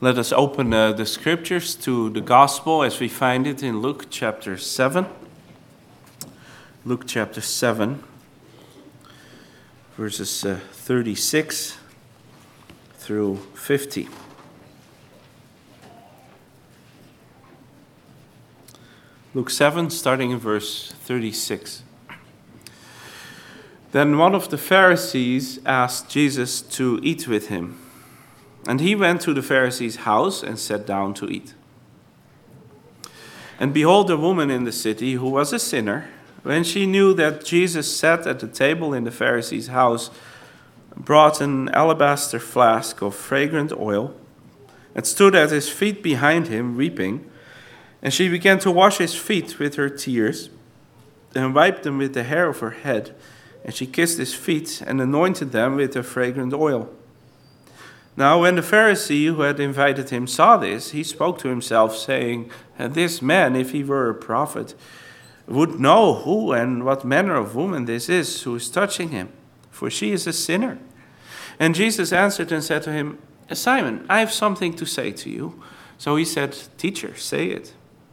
Let us open the scriptures to the gospel as we find it in Luke chapter 7. Luke chapter 7, verses 36 through 50. Luke 7, starting in verse 36. Then one of the Pharisees asked Jesus to eat with him. And he went to the Pharisee's house and sat down to eat. And behold, a woman in the city who was a sinner, when she knew that Jesus sat at the table in the Pharisee's house, brought an alabaster flask of fragrant oil and stood at his feet behind him, weeping. And she began to wash his feet with her tears and wiped them with the hair of her head. And she kissed his feet and anointed them with the fragrant oil. Now when the Pharisee who had invited him saw this, he spoke to himself, saying, This man, if he were a prophet, would know who and what manner of woman this is who is touching him, for she is a sinner. And Jesus answered and said to him, Simon, I have something to say to you. So he said, Teacher, say it.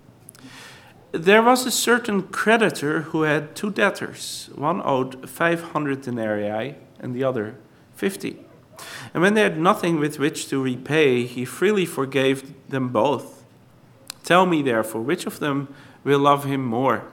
There was a certain creditor who had two debtors. One owed 500 denarii and the other 50. And when they had nothing with which to repay, he freely forgave them both. Tell me, therefore, which of them will love him more?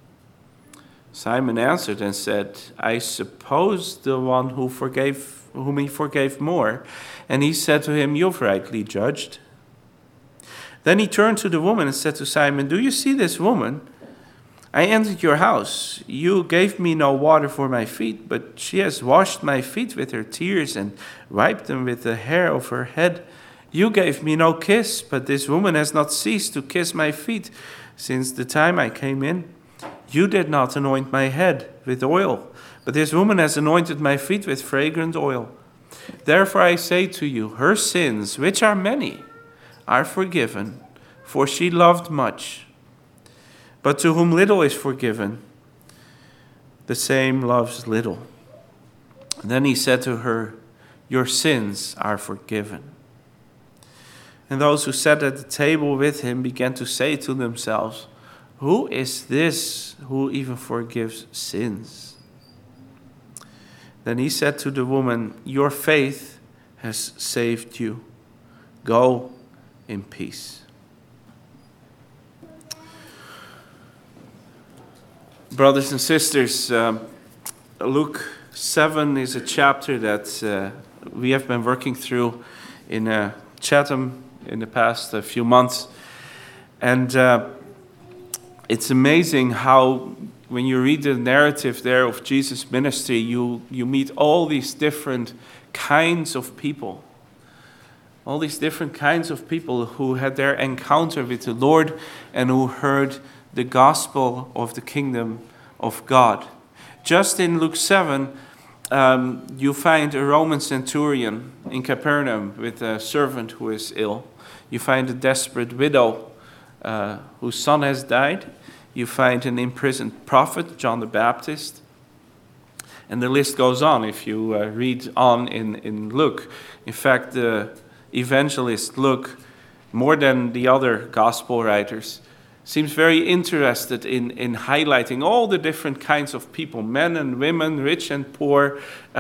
Simon answered and said, I suppose the one whom he forgave more. And he said to him, You've rightly judged. Then he turned to the woman and said to Simon, Do you see this woman? I entered your house. You gave me no water for my feet, but she has washed my feet with her tears and wiped them with the hair of her head. You gave me no kiss, but this woman has not ceased to kiss my feet since the time I came in. You did not anoint my head with oil, but this woman has anointed my feet with fragrant oil. Therefore I say to you, her sins, which are many, are forgiven, for she loved much. But to whom little is forgiven, the same loves little. And then he said to her, Your sins are forgiven. And those who sat at the table with him began to say to themselves, Who is this who even forgives sins? Then he said to the woman, Your faith has saved you. Go in peace. Brothers and sisters, Luke 7 is a chapter that we have been working through in Chatham in the past few months. And it's amazing how when you read the narrative there of Jesus' ministry, you meet all these different kinds of people. All these different kinds of people who had their encounter with the Lord and who heard the gospel of the kingdom of God. Just in Luke 7, you find a Roman centurion in Capernaum with a servant who is ill. You find a desperate widow whose son has died. You find an imprisoned prophet, John the Baptist. And the list goes on if you read on in Luke. In fact, the evangelist Luke, more than the other gospel writers, seems very interested in highlighting all the different kinds of people, men and women, rich and poor,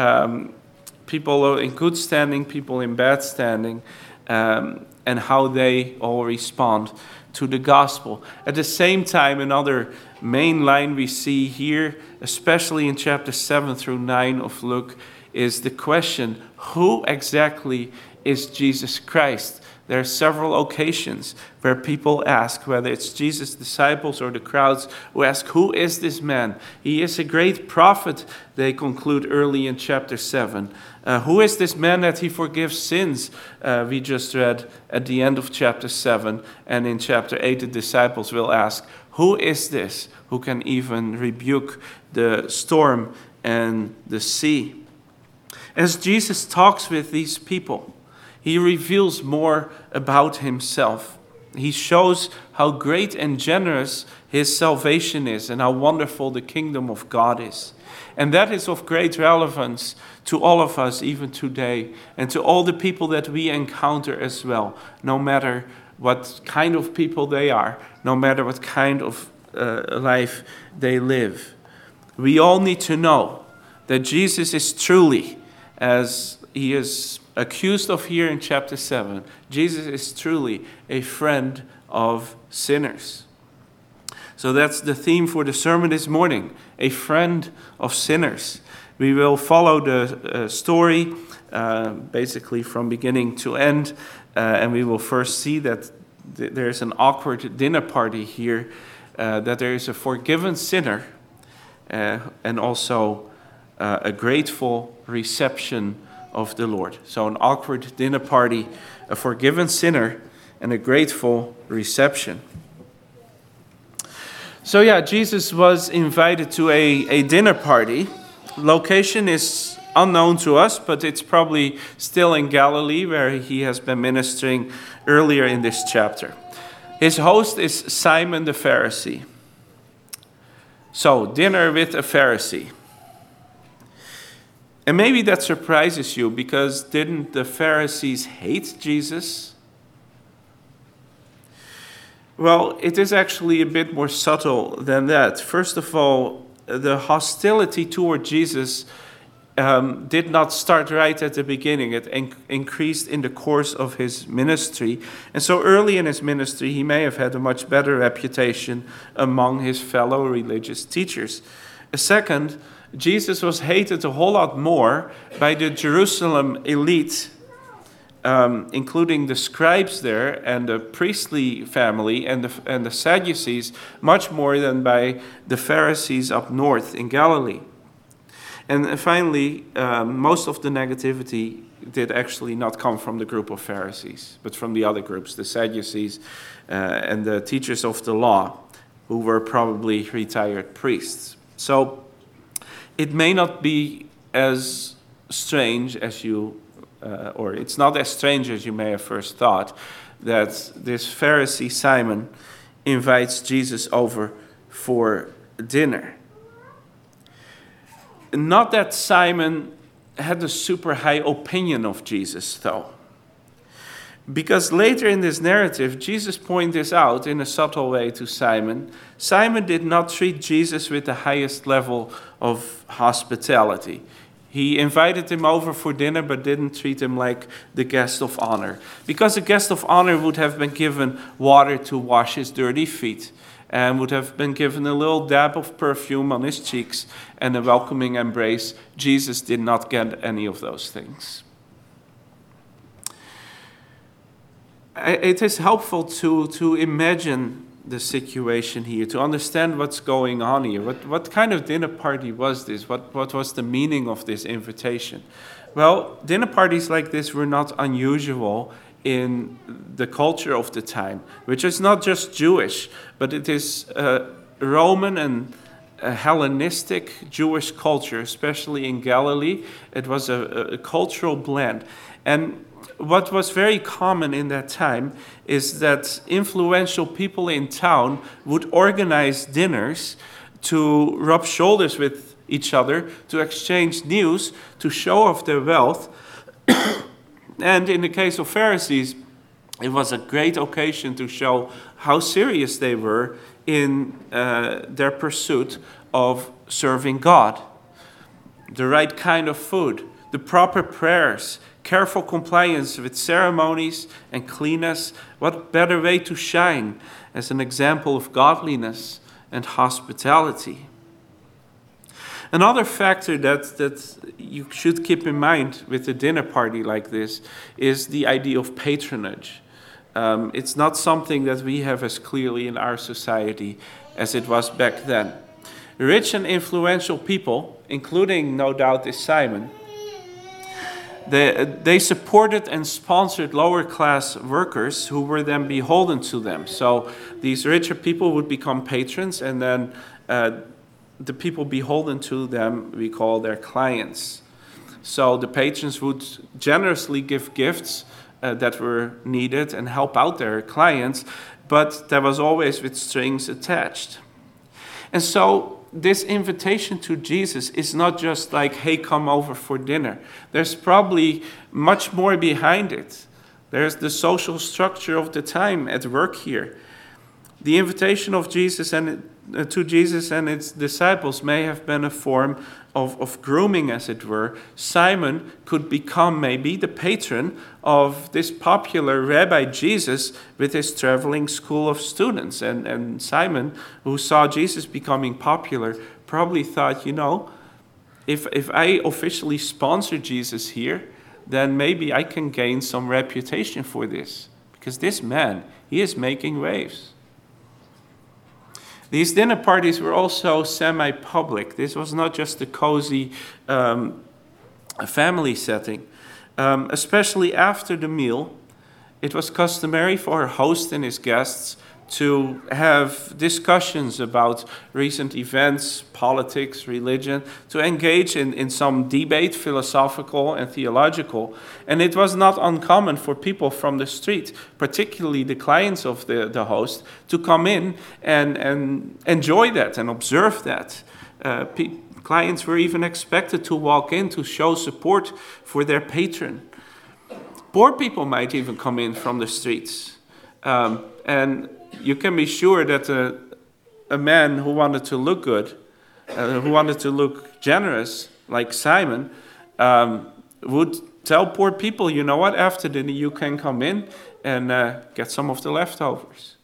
people in good standing, people in bad standing, and how they all respond to the gospel. At the same time, another main line we see here, especially in chapter 7 through 9 of Luke, is the question, who exactly is Jesus Christ? There are several occasions where people ask, whether it's Jesus' disciples or the crowds, who ask, who is this man? He is a great prophet, they conclude early in chapter 7. Who is this man that he forgives sins? We just read at the end of chapter 7. And in chapter 8, the disciples will ask, who is this who can even rebuke the storm and the sea? As Jesus talks with these people, he reveals more about himself. He shows how great and generous his salvation is and how wonderful the kingdom of God is. And that is of great relevance to all of us even today, and to all the people that we encounter as well, no matter what kind of people they are, no matter what kind of life they live. We all need to know that Jesus is truly, as he is accused of here in chapter 7, Jesus is truly a friend of sinners. So that's the theme for the sermon this morning, a friend of sinners. We will follow the story basically from beginning to end, and we will first see that there's an awkward dinner party here, that there is a forgiven sinner, and also a grateful reception of the Lord. So an awkward dinner party, a forgiven sinner, and a grateful reception. So yeah, Jesus was invited to a dinner party. Location is unknown to us, but it's probably still in Galilee, where he has been ministering earlier in this chapter. His host is Simon the Pharisee. So, dinner with a Pharisee. And maybe that surprises you, because didn't the Pharisees hate Jesus? Well, it is actually a bit more subtle than that. First of all, the hostility toward Jesus did not start right at the beginning. It increased in the course of his ministry. And so early in his ministry, he may have had a much better reputation among his fellow religious teachers. Second, Jesus was hated a whole lot more by the Jerusalem elite, including the scribes there and the priestly family and the Sadducees, much more than by the Pharisees up north in Galilee. And finally, most of the negativity did actually not come from the group of Pharisees, but from the other groups, the Sadducees and the teachers of the law, who were probably retired priests. So it may not be as strange as or it's not as strange as you may have first thought, that this Pharisee Simon invites Jesus over for dinner. Not that Simon had a super high opinion of Jesus, though. Because later in this narrative, Jesus points this out in a subtle way to Simon. Simon did not treat Jesus with the highest level of hospitality. He invited him over for dinner, but didn't treat him like the guest of honor. Because a guest of honor would have been given water to wash his dirty feet, and would have been given a little dab of perfume on his cheeks and a welcoming embrace. Jesus did not get any of those things. It is helpful to imagine the situation here, to understand what's going on here. What kind of dinner party was this? What was the meaning of this invitation? Well, dinner parties like this were not unusual in the culture of the time, which is not just Jewish, but it is Roman and Hellenistic Jewish culture, especially in Galilee. It was a cultural blend. And what was very common in that time is that influential people in town would organize dinners to rub shoulders with each other, to exchange news, to show off their wealth. And in the case of Pharisees, it was a great occasion to show how serious they were in their pursuit of serving God. The right kind of food, the proper prayers, careful compliance with ceremonies and cleanness. What better way to shine as an example of godliness and hospitality? Another factor that you should keep in mind with a dinner party like this is the idea of patronage. It's not something that we have as clearly in our society as it was back then. Rich and influential people, including no doubt this Simon, they supported and sponsored lower class workers who were then beholden to them. So these richer people would become patrons, and then the people beholden to them we call their clients. So the patrons would generously give gifts that were needed and help out their clients, but that was always with strings attached. And so this invitation to Jesus is not just like, hey, come over for dinner. There's probably much more behind it. There's the social structure of the time at work here. The invitation of Jesus to Jesus and its disciples may have been a form of grooming, as it were. Simon could become maybe the patron of this popular Rabbi Jesus with his traveling school of students. And Simon, who saw Jesus becoming popular, probably thought, if I officially sponsor Jesus here, then maybe I can gain some reputation for this. Because this man, he is making waves. These dinner parties were also semi-public. This was not just a cozy family setting. Especially after the meal, it was customary for a host and his guests to have discussions about recent events, politics, religion, to engage in some debate, philosophical and theological. And it was not uncommon for people from the street, particularly the clients of the host, to come in and enjoy that and observe that. Clients were even expected to walk in to show support for their patron. Poor people might even come in from the streets. And you can be sure that a man who wanted to look good, who wanted to look generous, like Simon, would tell poor people, you know what, after dinner you can come in and get some of the leftovers.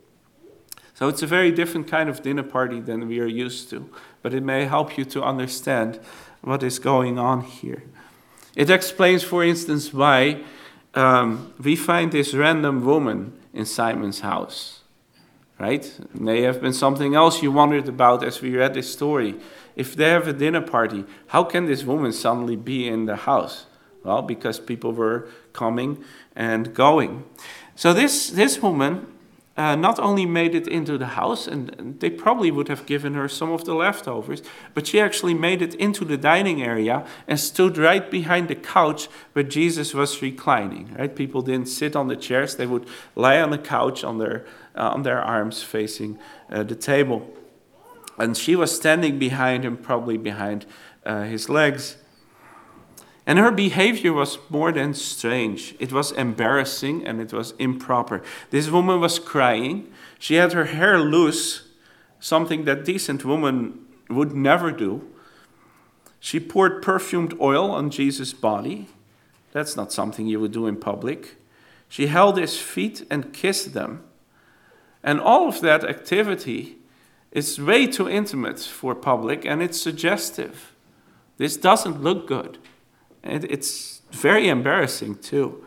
So it's a very different kind of dinner party than we are used to, but it may help you to understand what is going on here. It explains, for instance, why we find this random woman in Simon's house. Right? It may have been something else you wondered about as we read this story. If they have a dinner party, how can this woman suddenly be in the house? Well, because people were coming and going. So this woman not only made it into the house, and they probably would have given her some of the leftovers, but she actually made it into the dining area and stood right behind the couch where Jesus was reclining. Right? People didn't sit on the chairs; they would lie on the couch on their arms facing the table. And she was standing behind him, probably behind his legs. And her behavior was more than strange. It was embarrassing and it was improper. This woman was crying. She had her hair loose, something that decent woman would never do. She poured perfumed oil on Jesus' body. That's not something you would do in public. She held his feet and kissed them. And all of that activity is way too intimate for public, and it's suggestive. This doesn't look good. And it's very embarrassing too.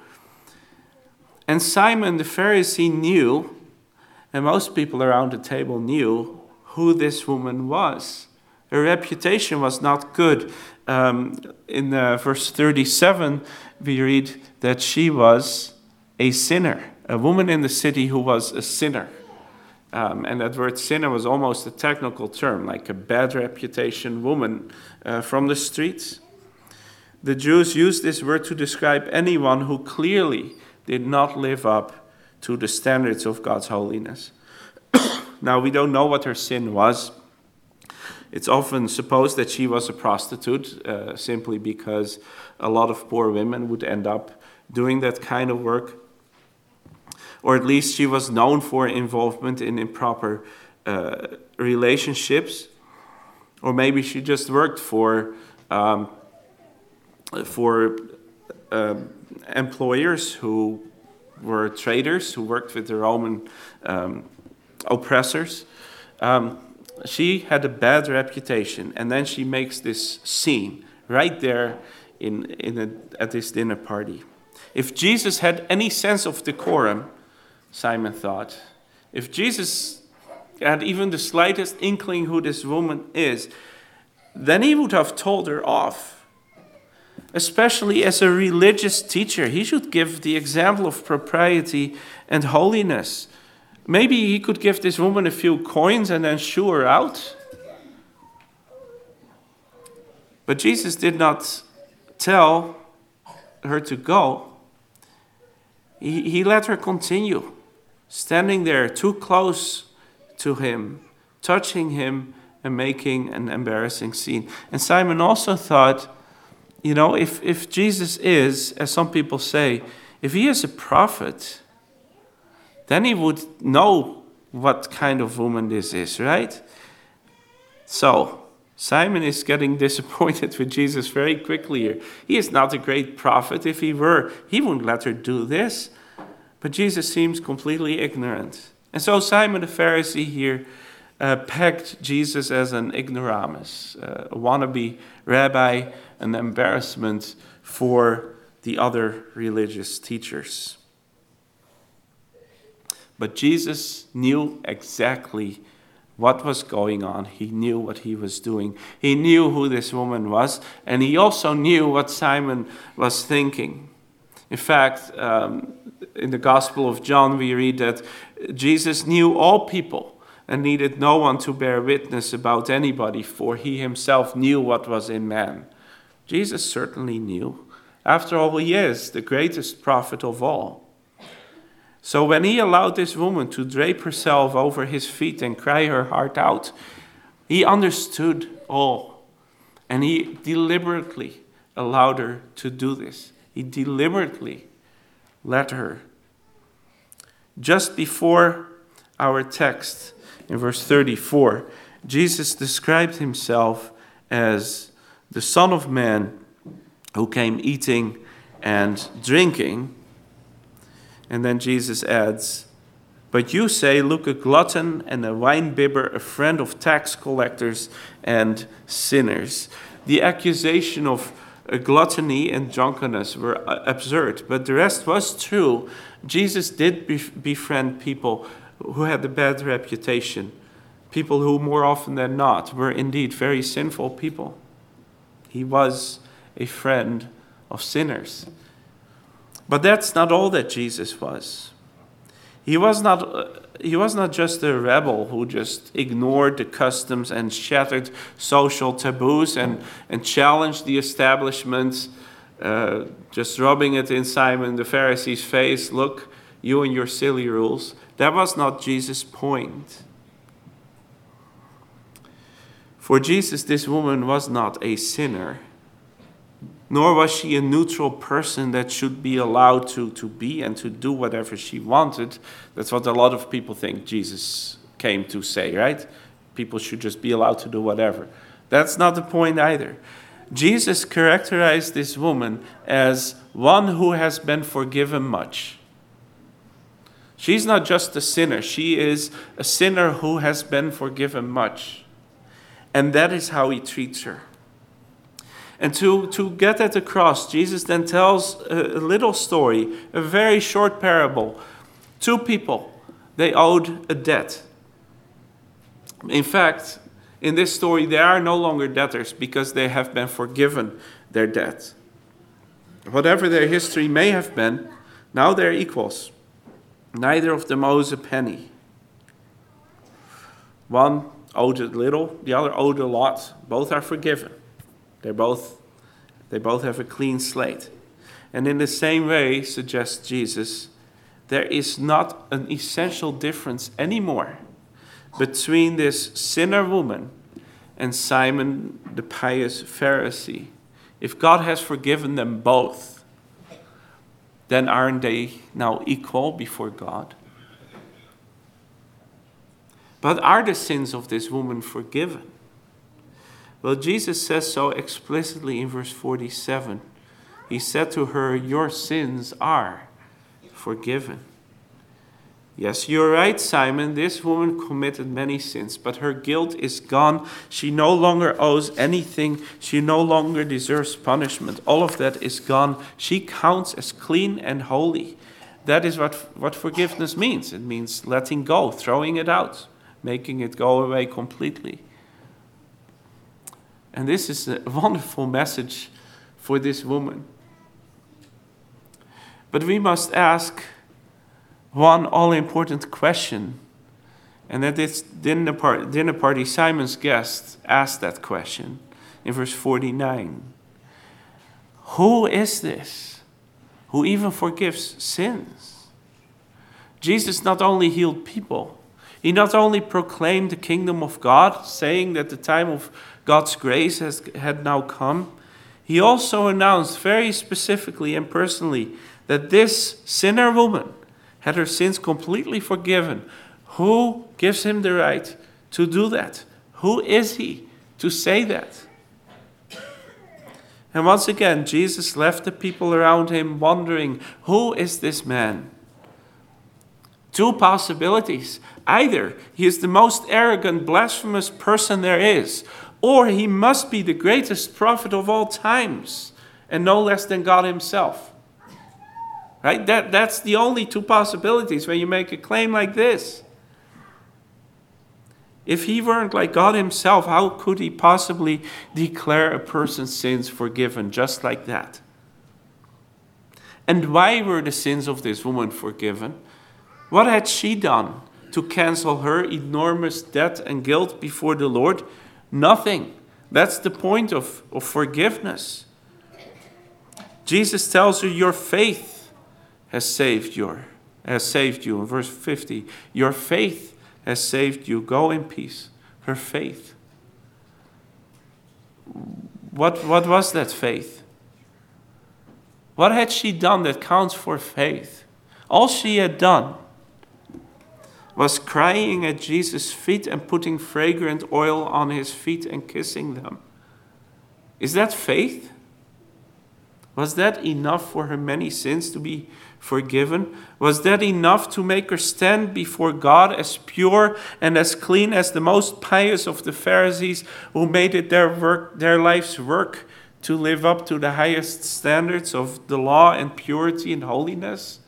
And Simon the Pharisee knew, and most people around the table knew, who this woman was. Her reputation was not good. In verse 37, we read that she was a sinner, a woman in the city who was a sinner. And that word sinner was almost a technical term, like a bad reputation woman from the streets. The Jews used this word to describe anyone who clearly did not live up to the standards of God's holiness. Now, we don't know what her sin was. It's often supposed that she was a prostitute, simply because a lot of poor women would end up doing that kind of work. Or at least she was known for involvement in improper relationships. Or maybe she just worked for employers who were traders, who worked with the Roman oppressors. She had a bad reputation, and then she makes this scene right there at this dinner party. If Jesus had any sense of decorum, Simon thought, if Jesus had even the slightest inkling who this woman is, then he would have told her off. Especially as a religious teacher, he should give the example of propriety and holiness. Maybe he could give this woman a few coins and then shoo her out. But Jesus did not tell her to go. He let her continue, standing there too close to him, touching him and making an embarrassing scene. And Simon also thought, if Jesus is, as some people say, if he is a prophet, then he would know what kind of woman this is, right? So, Simon is getting disappointed with Jesus very quickly here. He is not a great prophet. If he were, he wouldn't let her do this. But Jesus seems completely ignorant. And so Simon the Pharisee here pegged Jesus as an ignoramus, a wannabe rabbi, an embarrassment for the other religious teachers. But Jesus knew exactly what was going on. He knew what he was doing. He knew who this woman was, and he also knew what Simon was thinking. In fact, in the Gospel of John, we read that Jesus knew all people and needed no one to bear witness about anybody, for he himself knew what was in man. Jesus certainly knew. After all, he is the greatest prophet of all. So when he allowed this woman to drape herself over his feet and cry her heart out, he understood all. And he deliberately allowed her to do this. He deliberately let her. Just before our text, in verse 34, Jesus described himself as the Son of Man who came eating and drinking. And then Jesus adds, "But you say, look, a glutton and a winebibber, a friend of tax collectors and sinners." The accusation of gluttony and drunkenness were absurd, but the rest was true. Jesus did befriend people who had a bad reputation, people who more often than not were indeed very sinful people. He was a friend of sinners. But that's not all that Jesus was. He was not just a rebel who just ignored the customs and shattered social taboos and challenged the establishment, just rubbing it in Simon the Pharisee's face. Look, you and your silly rules. That was not Jesus' point. For Jesus, this woman was not a sinner, nor was she a neutral person that should be allowed to be and to do whatever she wanted. That's what a lot of people think Jesus came to say, right? People should just be allowed to do whatever. That's not the point either. Jesus characterized this woman as one who has been forgiven much. She's not just a sinner. She is a sinner who has been forgiven much. And that is how he treats her. And to get that across, Jesus then tells a little story, a very short parable. Two people, they owed a debt. In fact, in this story, they are no longer debtors because they have been forgiven their debt. Whatever their history may have been, now they're equals. Neither of them owes a penny. One owed a little, the other owed a lot. Both are forgiven. They both have a clean slate. And in the same way, suggests Jesus, there is not an essential difference anymore between this sinner woman and Simon the pious Pharisee. If God has forgiven them both, then aren't they now equal before God? But are the sins of this woman forgiven? Well, Jesus says so explicitly in verse 47. He said to her, "Your sins are forgiven." Yes, you're right, Simon. This woman committed many sins, but her guilt is gone. She no longer owes anything. She no longer deserves punishment. All of that is gone. She counts as clean and holy. That is what forgiveness means. It means letting go, throwing it out, making it go away completely. And this is a wonderful message for this woman. But we must ask one all-important question. And at this dinner party, Simon's guest asked that question in verse 49. Who is this who even forgives sins. Jesus not only healed people, he not only proclaimed the kingdom of God, saying that the time of God's grace had now come, he also announced very specifically and personally that this sinner woman had her sins completely forgiven. Who gives him the right to do that? Who is he to say that? And once again, Jesus left the people around him wondering, who is this man? Two possibilities. Either he is the most arrogant, blasphemous person there is, or he must be the greatest prophet of all times, and no less than God himself. Right? That's the only two possibilities when you make a claim like this. If he weren't like God himself, how could he possibly declare a person's sins forgiven just like that? And why were the sins of this woman forgiven? What had she done to cancel her enormous debt and guilt before the Lord? Nothing. That's the point of forgiveness. Jesus tells her, your faith has saved you. In verse 50, your faith has saved you. Go in peace. Her faith. What was that faith? What had she done that counts for faith? All she had done was crying at Jesus' feet and putting fragrant oil on his feet and kissing them. Is that faith? Was that enough for her many sins to be forgiven? Was that enough to make her stand before God as pure and as clean as the most pious of the Pharisees, who made it their life's work to live up to the highest standards of the law and purity and holiness?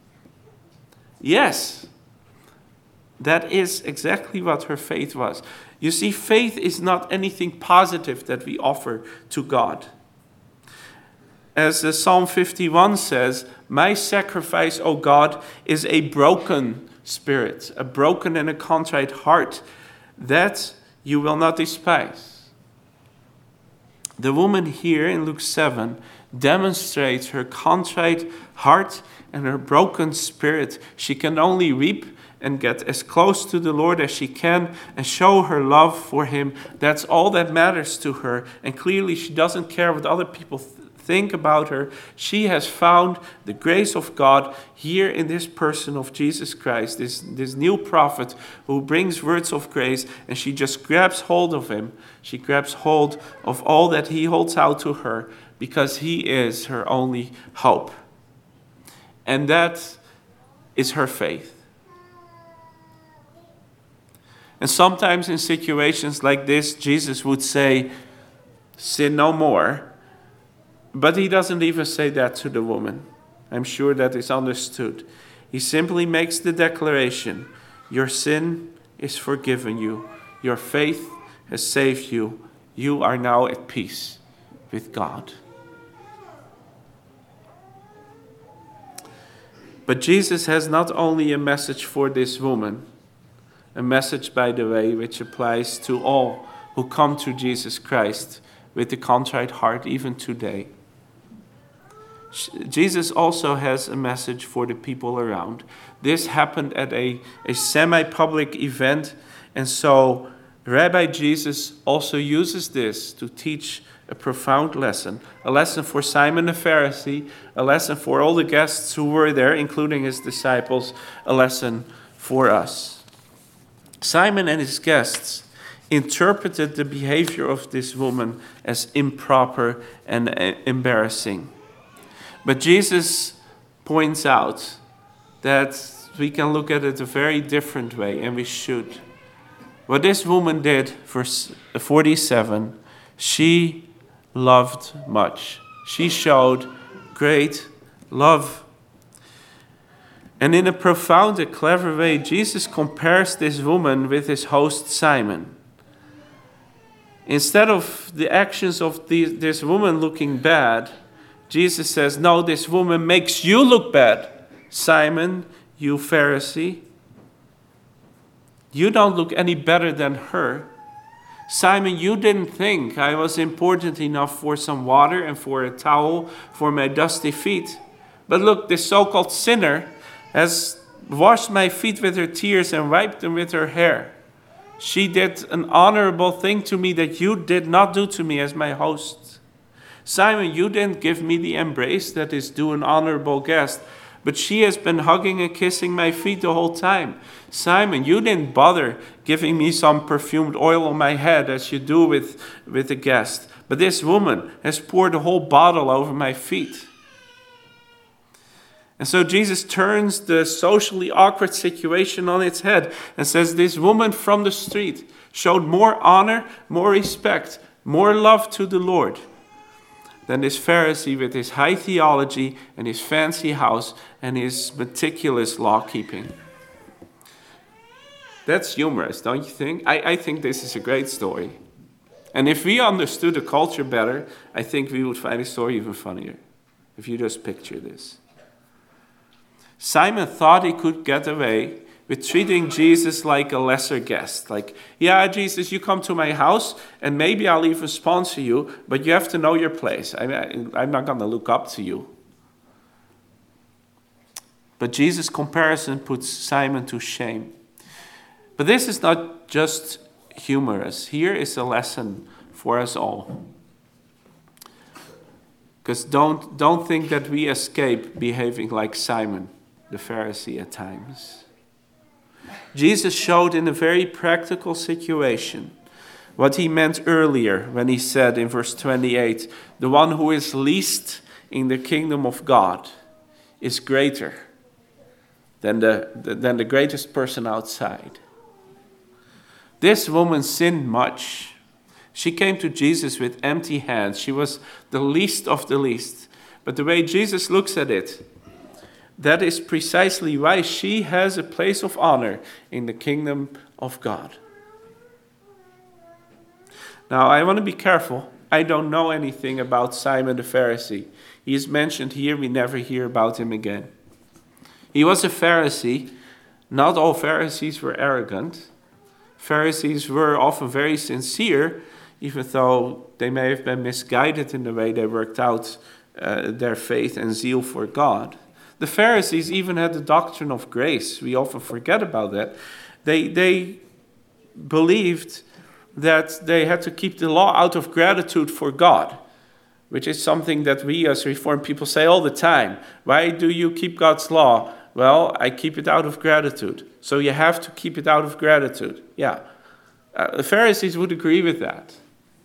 Yes, that is exactly what her faith was. You see, faith is not anything positive that we offer to God. As Psalm 51 says, my sacrifice, O God, is a broken spirit, a broken and a contrite heart, that you will not despise. The woman here in Luke 7 demonstrates her contrite heart and her broken spirit. She can only weep and get as close to the Lord as she can and show her love for him. That's all that matters to her. And clearly she doesn't care what other people think about her. She has found the grace of God here in this person of Jesus Christ, this new prophet who brings words of grace, and she just grabs hold of him. She grabs hold of all that he holds out to her because he is her only hope. And that is her faith. And sometimes in situations like this, Jesus would say, sin no more. But he doesn't even say that to the woman. I'm sure that is understood. He simply makes the declaration, your sin is forgiven you. Your faith has saved you. You are now at peace with God. But Jesus has not only a message for this woman, a message, by the way, which applies to all who come to Jesus Christ with a contrite heart, even today. Jesus also has a message for the people around. This happened at a semi-public event, and so Rabbi Jesus also uses this to teach a profound lesson. A lesson for Simon the Pharisee, a lesson for all the guests who were there, including his disciples, a lesson for us. Simon and his guests interpreted the behavior of this woman as improper and embarrassing. But Jesus points out that we can look at it a very different way, and we should. What this woman did, verse 47, she loved much. She showed great love. And in a profound and clever way, Jesus compares this woman with his host Simon. Instead of the actions of this woman looking bad, Jesus says, no, this woman makes you look bad. Simon, you Pharisee, you don't look any better than her. Simon, you didn't think I was important enough for some water and for a towel for my dusty feet. But look, this so-called sinner has washed my feet with her tears and wiped them with her hair. She did an honorable thing to me that you did not do to me as my host. Simon, you didn't give me the embrace that is due an honorable guest, but she has been hugging and kissing my feet the whole time. Simon, you didn't bother giving me some perfumed oil on my head as you do with a guest, but this woman has poured a whole bottle over my feet. And so Jesus turns the socially awkward situation on its head and says this woman from the street showed more honor, more respect, more love to the Lord than this Pharisee with his high theology and his fancy house and his meticulous law keeping. That's humorous, don't you think? I think this is a great story. And if we understood the culture better, I think we would find the story even funnier. If you just picture this. Simon thought he could get away with treating Jesus like a lesser guest. Like, yeah, Jesus, you come to my house and maybe I'll even sponsor you, but you have to know your place. I'm not going to look up to you. But Jesus' comparison puts Simon to shame. But this is not just humorous. Here is a lesson for us all. Because don't think that we escape behaving like Simon the Pharisee at times. Jesus showed in a very practical situation what he meant earlier when he said in verse 28, the one who is least in the kingdom of God is greater than the greatest person outside. This woman sinned much. She came to Jesus with empty hands. She was the least of the least. But the way Jesus looks at it, that is precisely why she has a place of honor in the kingdom of God. Now, I want to be careful. I don't know anything about Simon the Pharisee. He is mentioned here. We never hear about him again. He was a Pharisee. Not all Pharisees were arrogant. Pharisees were often very sincere, even though they may have been misguided in the way they worked out their faith and zeal for God. The Pharisees even had the doctrine of grace. We often forget about that. They believed that they had to keep the law out of gratitude for God, which is something that we as Reformed people say all the time. Why do you keep God's law? Well, I keep it out of gratitude. So you have to keep it out of gratitude. Yeah. The Pharisees would agree with that.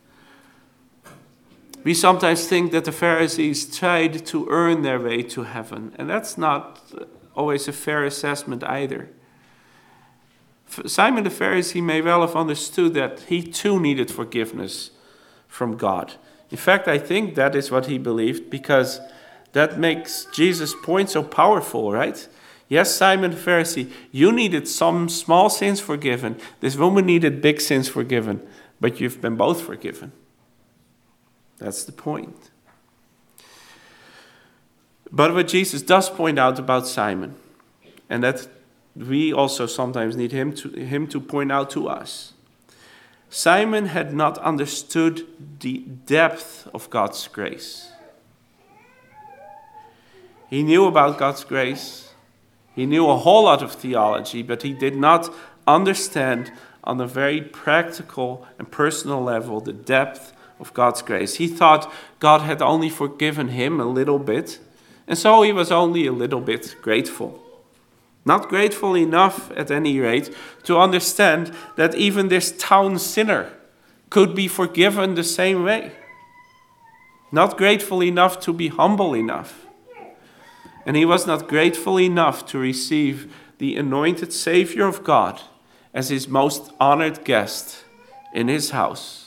We sometimes think that the Pharisees tried to earn their way to heaven, and that's not always a fair assessment either. Simon the Pharisee may well have understood that he too needed forgiveness from God. In fact, I think that is what he believed, because that makes Jesus' point so powerful, right? Yes, Simon the Pharisee, you needed some small sins forgiven. This woman needed big sins forgiven, but you've been both forgiven. That's the point. But what Jesus does point out about Simon, and that we also sometimes need him to point out to us. Simon had not understood the depth of God's grace. He knew about God's grace. He knew a whole lot of theology, but he did not understand on a very practical and personal level the depth of God's grace. He thought God had only forgiven him a little bit, and so he was only a little bit grateful. Not grateful enough, at any rate, to understand that even this town sinner could be forgiven the same way. Not grateful enough to be humble enough. And he was not grateful enough to receive the anointed Savior of God as his most honored guest in his house.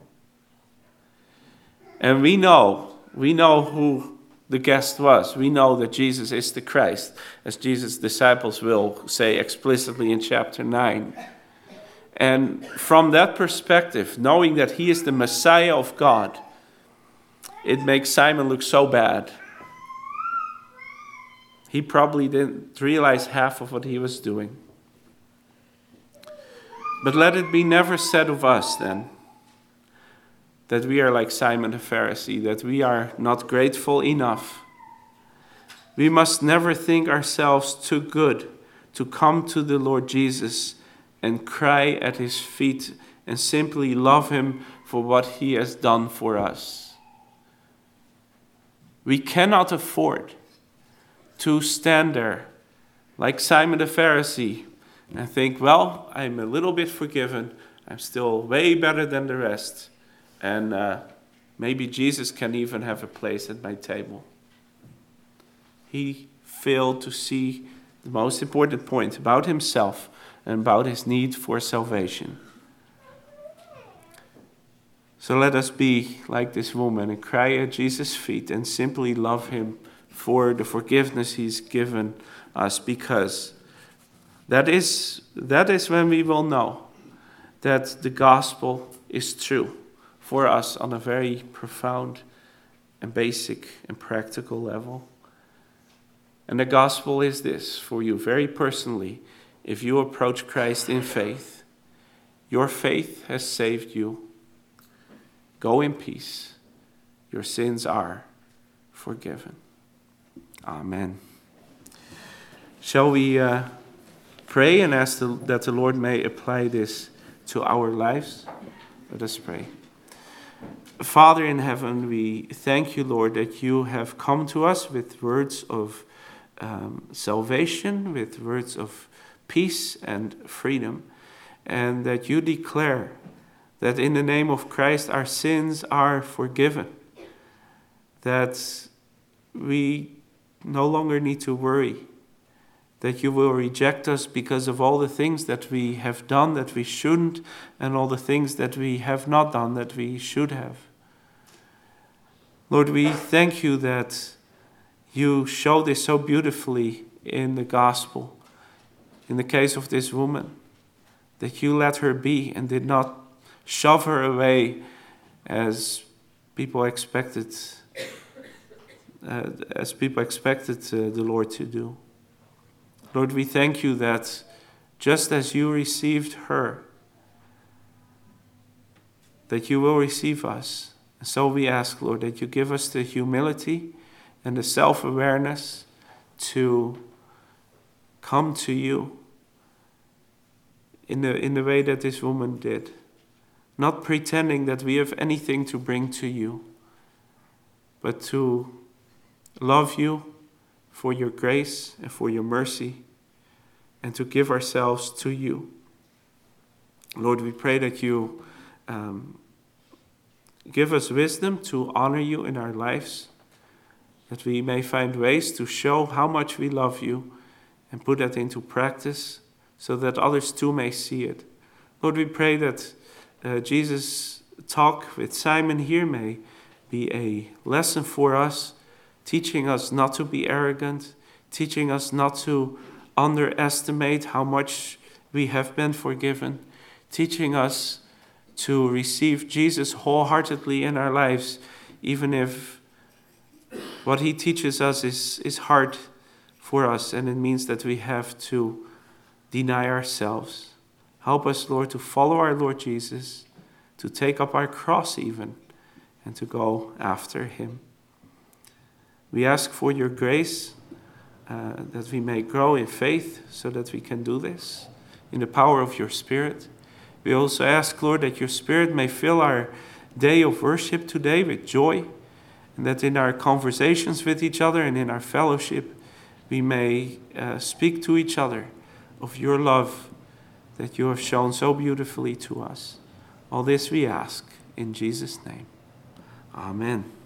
And we know who the guest was. We know that Jesus is the Christ, as Jesus' disciples will say explicitly in chapter 9. And from that perspective, knowing that he is the Messiah of God, it makes Simon look so bad. He probably didn't realize half of what he was doing. But let it be never said of us then, that we are like Simon the Pharisee, that we are not grateful enough. We must never think ourselves too good to come to the Lord Jesus and cry at his feet and simply love him for what he has done for us. We cannot afford to stand there like Simon the Pharisee and think, well, I'm a little bit forgiven. I'm still way better than the rest. And maybe Jesus can even have a place at my table. He failed to see the most important point about himself and about his need for salvation. So let us be like this woman and cry at Jesus' feet and simply love him for the forgiveness he's given us, because that is when we will know that the gospel is true for us on a very profound and basic and practical level. And the gospel is this for you very personally. If you approach Christ in faith, your faith has saved you. Go in peace. Your sins are forgiven. Amen. Shall we pray and ask that the Lord may apply this to our lives? Let us pray. Father in heaven, we thank you, Lord, that you have come to us with words of salvation, with words of peace and freedom, and that you declare that in the name of Christ our sins are forgiven, that we no longer need to worry, that you will reject us because of all the things that we have done that we shouldn't, and all the things that we have not done that we should have. Lord, we thank you that you show this so beautifully in the gospel. In the case of this woman, that you let her be and did not shove her away as people expected the Lord to do. Lord, we thank you that just as you received her, that you will receive us. And so we ask, Lord, that you give us the humility and the self-awareness to come to you in the way that this woman did. Not pretending that we have anything to bring to you, but to love you for your grace and for your mercy, and to give ourselves to you. Lord, we pray that you give us wisdom to honor you in our lives, that we may find ways to show how much we love you and put that into practice so that others too may see it. Lord, we pray that Jesus' talk with Simon here may be a lesson for us, teaching us not to be arrogant, teaching us not to underestimate how much we have been forgiven, teaching us to receive Jesus wholeheartedly in our lives, even if what he teaches us is hard for us, and it means that we have to deny ourselves. Help us, Lord, to follow our Lord Jesus, to take up our cross even, and to go after him. We ask for your grace, that we may grow in faith so that we can do this in the power of your Spirit. We also ask, Lord, that your Spirit may fill our day of worship today with joy, and that in our conversations with each other and in our fellowship, we may speak to each other of your love that you have shown so beautifully to us. All this we ask in Jesus' name. Amen.